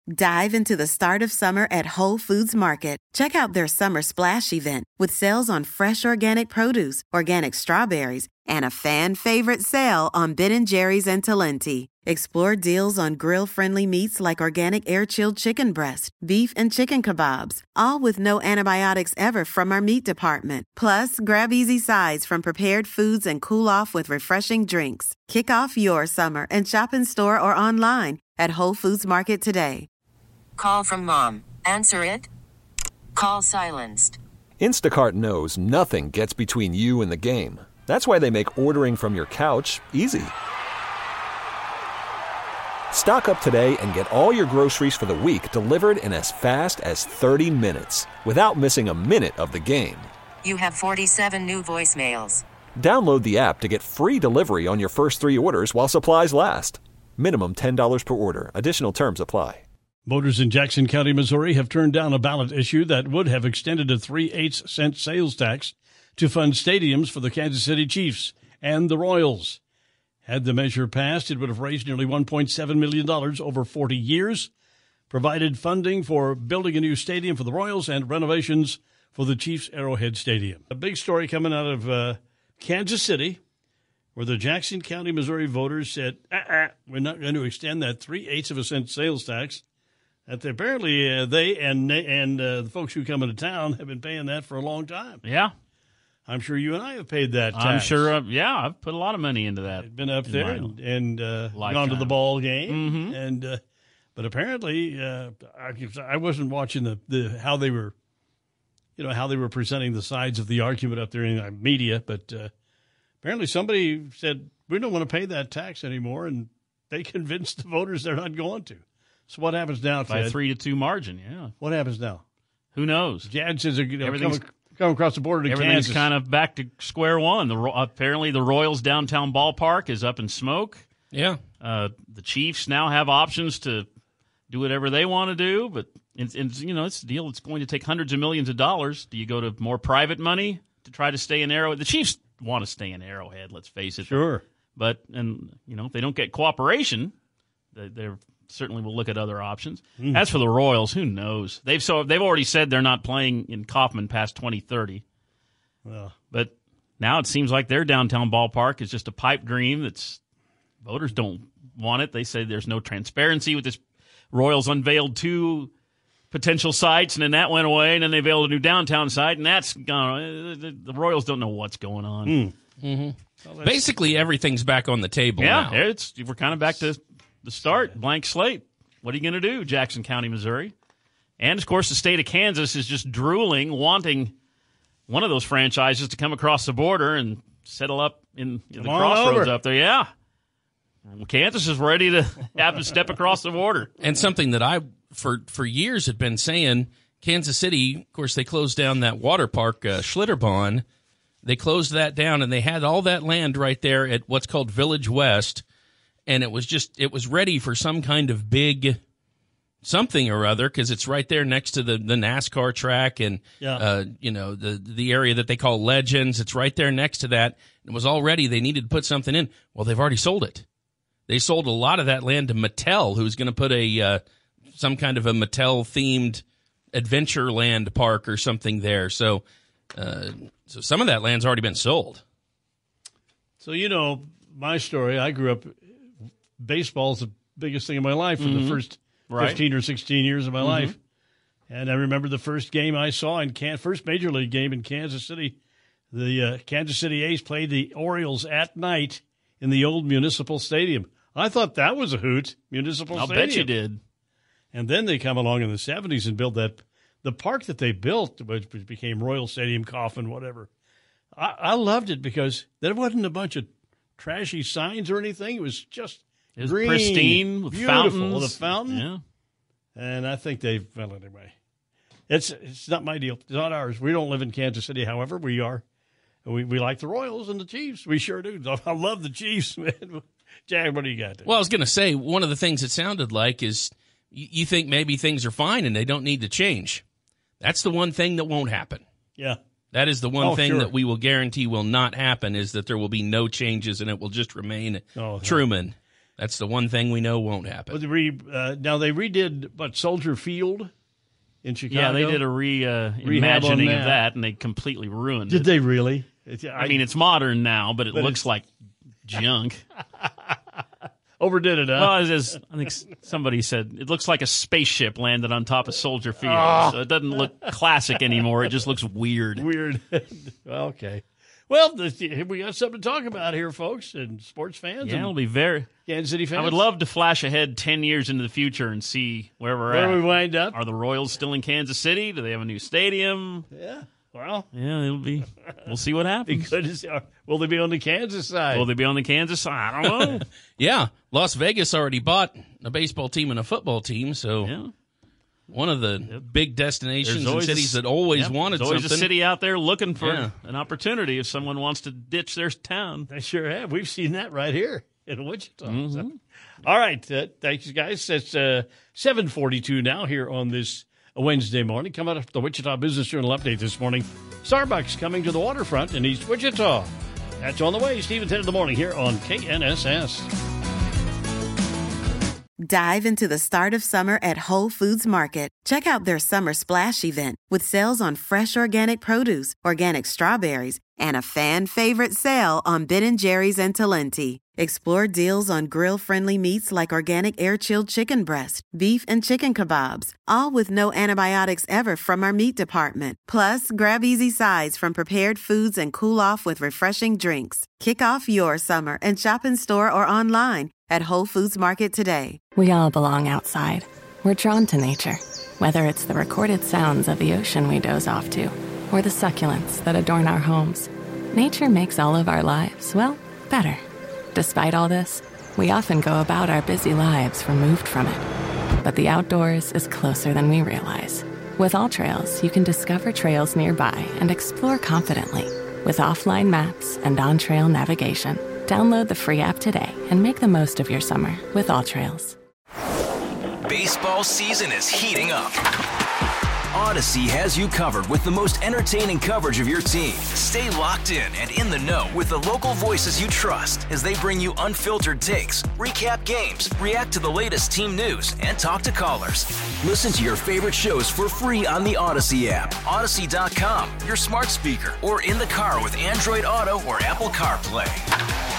Dive into the start of summer at Whole Foods Market. Check out their Summer Splash event with sales on fresh organic produce, organic strawberries, and a fan-favorite sale on Ben & Jerry's and Talenti. Explore deals on grill-friendly meats like organic air-chilled chicken breast, beef and chicken kebabs, all with no antibiotics ever from our meat department. Plus, grab easy sides from prepared foods and cool off with refreshing drinks. Kick off your summer and shop in store or online at Whole Foods Market today. Call from mom. Answer it. Call silenced. Instacart knows nothing gets between you and the game. That's why they make ordering from your couch easy. Stock up today and get all your groceries for the week delivered in as fast as 30 minutes without missing a minute of the game. You have 47 new voicemails. Download the app to get free delivery on your first 3 orders while supplies last. Minimum $10 per order. Additional terms apply. Voters in Jackson County, Missouri have turned down a ballot issue that would have extended a 3/8 cent sales tax to fund stadiums for the Kansas City Chiefs and the Royals. Had the measure passed, it would have raised nearly $1.7 million over 40 years, provided funding for building a new stadium for the Royals and renovations for the Chiefs Arrowhead Stadium. A big story coming out of Kansas City, where the Jackson County, Missouri voters said, we're not going to extend that 3/8 cent sales tax. That apparently they and the folks who come into town have been paying that for a long time. Yeah. I'm sure you and I have paid that tax. I'm sure, I've put a lot of money into that. I've been up there and gone to the ball game. Mm-hmm. But apparently, I wasn't watching the how they were presenting the sides of the argument up there in the media. But apparently somebody said, we don't want to pay that tax anymore. And they convinced the voters they're not going to. So what happens now, Ted? By a 3-2 margin, yeah. What happens now? Who knows? Jad says everything's come across the border to everything's Kansas. Kind of back to square one. Apparently the Royals' downtown ballpark is up in smoke. Yeah. The Chiefs now have options to do whatever they want to do, but it's a deal that's going to take hundreds of millions of dollars. Do you go to more private money to try to stay in Arrowhead? The Chiefs want to stay in Arrowhead, let's face it. Sure. But if they don't get cooperation, they're certainly will look at other options. As for the Royals, who knows? They've already said they're not playing in Kauffman past 2030. But now it seems like their downtown ballpark is just a pipe dream. Voters don't want it. They say there's no transparency with this. Royals unveiled 2 potential sites, and then that went away, and then they unveiled a new downtown site, and that's gone. The Royals don't know what's going on. Mm-hmm. Well, basically, everything's back on the table now. Yeah, we're kind of back to the start, blank slate. What are you going to do, Jackson County, Missouri? And, of course, the state of Kansas is just drooling, wanting one of those franchises to come across the border and settle up in the crossroads up there. Yeah. Kansas is ready to have to step across the border. And something that I, for years, had been saying, Kansas City, of course, they closed down that water park, Schlitterbahn. They closed that down, and they had all that land right there at what's called Village West. And it was ready for some kind of big something or other because it's right there next to the NASCAR track and the area that they call Legends. It's right there next to that. It was all ready. They needed to put something in. Well, they've already sold it. They sold a lot of that land to Mattel, who's going to put some kind of a Mattel-themed Adventureland park or something there. So some of that land's already been sold. So, my story, I grew up, baseball's the biggest thing in my life for the first 15 or 16 years of my life. And I remember the first game I saw first major league game in Kansas City. The Kansas City A's played the Orioles at night in the old Municipal Stadium. I thought that was a hoot, Municipal Stadium. I'll bet you did. And then they come along in the 70s and build the park that they built, which became Royal Stadium, Kauffman, whatever. I loved it because there wasn't a bunch of trashy signs or anything. It was just green, pristine, with beautiful, fountains. With a fountain. Yeah. And I think anyway. It's not my deal. It's not ours. We don't live in Kansas City, however. We are. We like the Royals and the Chiefs. We sure do. I love the Chiefs, man. Jack, what do you got there? Well, I was going to say, one of the things it sounded like is you think maybe things are fine and they don't need to change. That's the one thing that won't happen. Yeah. That is the one thing that we will guarantee will not happen is that there will be no changes and it will just remain Truman. That's the one thing we know won't happen. Now they redid Soldier Field in Chicago. Yeah, they did a reimagining of that, and they completely ruined it. Did they really? I mean, it's modern now, but it looks like junk. Overdid it, huh? Well, as I think somebody said, it looks like a spaceship landed on top of Soldier Field. So it doesn't look classic anymore. It just looks weird. Weird. Okay. Well, we got something to talk about here, folks, and sports fans. Yeah, it'll be very Kansas City fans. I would love to flash ahead 10 years into the future and see where we're at. Where we wind up. Are the Royals still in Kansas City? Do they have a new stadium? Yeah. Well, yeah, we'll see what happens. Will they be on the Kansas side? Will they be on the Kansas side? I don't know. Yeah, Las Vegas already bought a baseball team and a football team, so one of the big destinations and cities that always wanted something. There's always a city out there looking for an opportunity if someone wants to ditch their town. They sure have. We've seen that right here in Wichita. Mm-hmm. So. All right. Thanks, guys. It's 7:42 now here on this Wednesday morning. Coming up, the Wichita Business Journal update this morning. Starbucks coming to the waterfront in East Wichita. That's on the way. Steve and 10 in the morning here on KNSS. Dive into the start of summer at Whole Foods Market. Check out their Summer Splash event with sales on fresh organic produce, organic strawberries, and a fan-favorite sale on Ben & Jerry's and Talenti. Explore deals on grill-friendly meats like organic air-chilled chicken breast, beef and chicken kebabs, all with no antibiotics ever from our meat department. Plus, grab easy sides from prepared foods and cool off with refreshing drinks. Kick off your summer and shop in store or online at Whole Foods Market today. We all belong outside. We're drawn to nature, whether it's the recorded sounds of the ocean we doze off to, or the succulents that adorn our homes. Nature makes all of our lives, well, better. Despite all this, we often go about our busy lives removed from it. But the outdoors is closer than we realize. With AllTrails, you can discover trails nearby and explore confidently. With offline maps and on-trail navigation, download the free app today and make the most of your summer with AllTrails. Baseball season is heating up. Odyssey has you covered with the most entertaining coverage of your team. Stay locked in and in the know with the local voices you trust as they bring you unfiltered takes, recap games, react to the latest team news, and talk to callers. Listen to your favorite shows for free on the Odyssey app, Odyssey.com, your smart speaker, or in the car with Android Auto or Apple CarPlay.